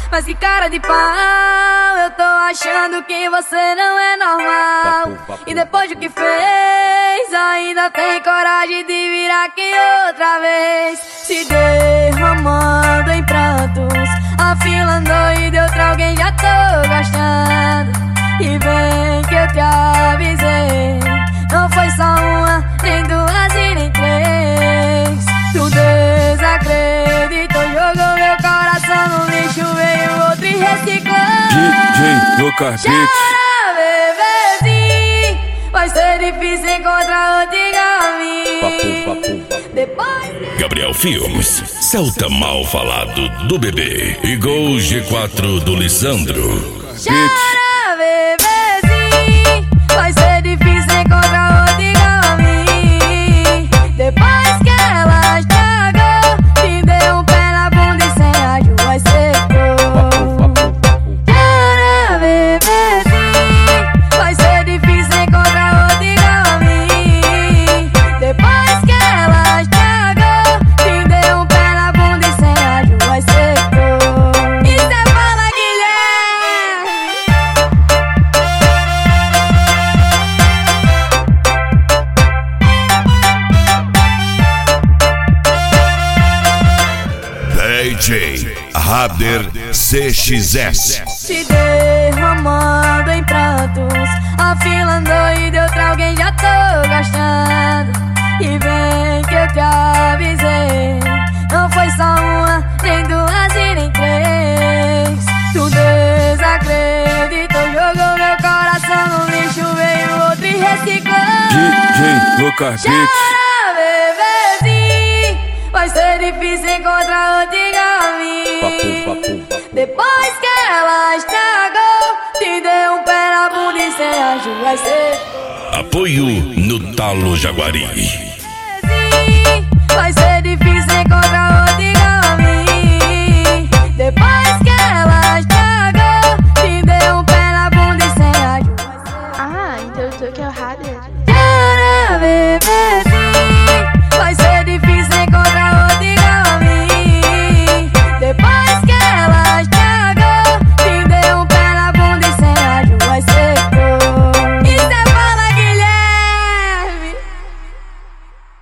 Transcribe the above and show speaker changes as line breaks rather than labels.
Mas que cara de pau, eu tô achando que você não é normal. E depois do que fez, ainda tem coragem de vir aqui outra vez. Se derramando em prantos, afilando e de outra alguém já tô gostando. E vem que eu te avisei, não foi só uma, nem duas e nem três. Tu desacreditou, jogou meu coração no lixo, veio outro e reciclou.
DJ Lucas Beats.
Chora, bebezinho, vai ser difícil encontrar outro igual a mim. Depois...
Gabriel Filmes, Celta Mal Falado do Bebê e Gol G4 do Lisandro.
Chora, bebezinho, vai ser difícil encontrar outro igual a mim. Depois que ela estragou, te deu um pé na bunda e sem ajuda e secou. Chora, bebezinho, vai ser difícil encontrar outro igual a mim. Depois que ela estragou, te deu um pé na bunda e sem ajuda e secou. Isso é fala, Guilherme.
DJ Rader CXS.
Se derramando em prantos, afilando e de outra alguém já tô gostando. E vem que eu te avisei, não foi só uma, nem duas e nem três. Tu desacreditou, jogou meu coração no lixo, veio outro e reciclou.
DJ Lucas Beats.
Chora, bebezinho, vai ser difícil encontrar outro igual a mim. Depois que ela estragou, te deu um pé na bunda e sem ajuda vai ser.
Apoio no Talo Jaguari.
Vai ser difícil encontrar outro